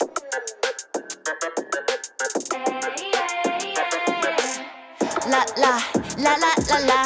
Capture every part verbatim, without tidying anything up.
라라 라라라라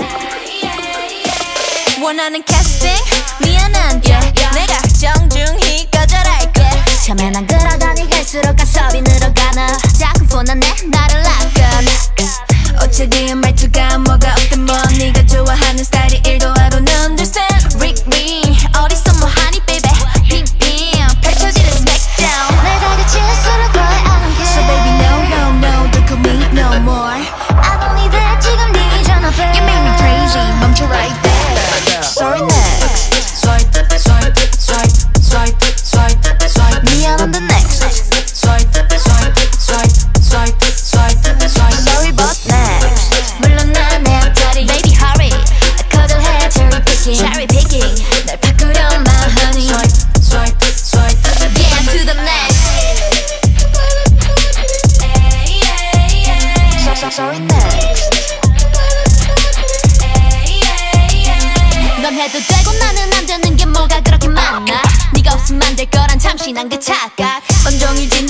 원하는 캐스팅 미안한데 내가 정중히 거절할게 처음엔 안 그러더니 갈수록 가섭이 늘어가나 자꾸 폰하네 나를 낚아 어차피 말투가 뭐가 어떤 뭐 네가 좋아하는 스타일이 일도 I don't understand Rick me 어디서 뭐하니 baby 빙빙 펼쳐지는 smackdown 날 다그칠수록 boy I don't care So baby no no no don't call me no more I don't need that 지금 네 전화 babe You make me crazy 멈춰 right there Sorry next Swipe swipe swipe swipe swipe swipe 미안한데 next Swipe swipe swipe swipe swipe swipe Sorry but next 물론 난 내 앞자리 Baby hurry 거절해 cherry picking Cherry picking 날 바꾸려 my honey Swipe swipe swipe Yeah to the next so, so, Sorry next 넌 해도 되고 나는 안 되는 게 뭐가 그렇게 많아 네가 없으면 안 될 거란 참신한 그 착각 온종일